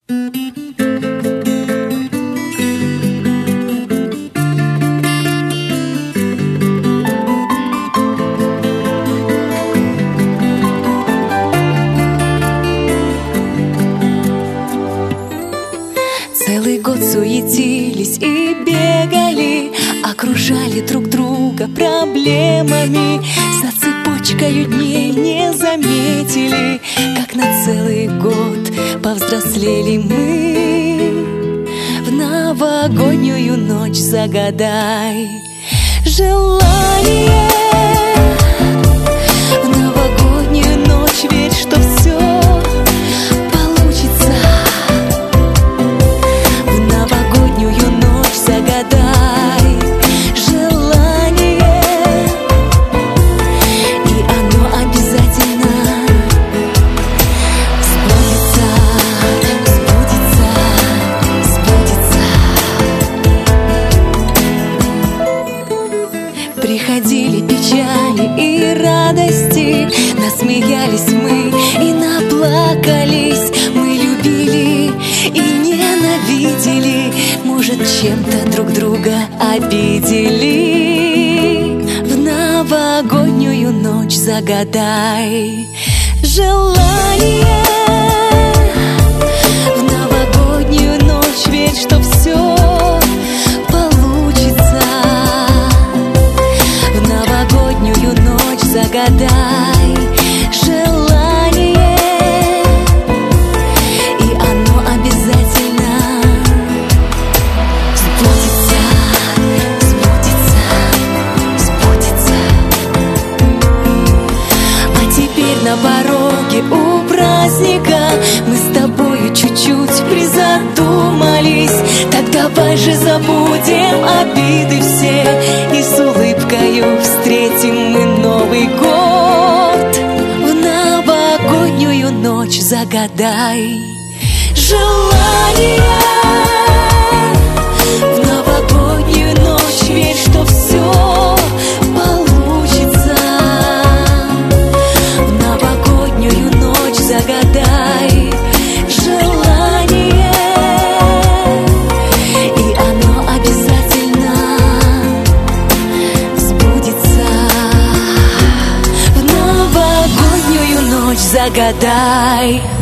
Целый год суетились и бегали, окружали друг друга проблемами. За цепочкою дней не заметили, как на целый год повзрослели мы. В новогоднюю ночь загадай желание. В новогоднюю ночь верь, что все получится. В новогоднюю ночь загадай желание, и оно обязательно сбудется, сбудется, сбудется. Приходили печали и радости, насмеялись мы и наплакались. Мы любили и ненавидели, может, чем-то друг друга обидели. В новогоднюю ночь загадай желание. В новогоднюю ночь верь, что все получится. В новогоднюю ночь загадай желание, и оно обязательно сбудется, сбудется, сбудется. А теперь на пороге у праздника мы с тобою чуть-чуть призадумались. Так давай же забудем обиды все и с улыбкою встретим мы Новый год. В новогоднюю ночь загадай желание. В новогоднюю ночь верь, что все получится. В новогоднюю ночь загадай желание, и оно обязательно сбудется. В новогоднюю ночь загадай.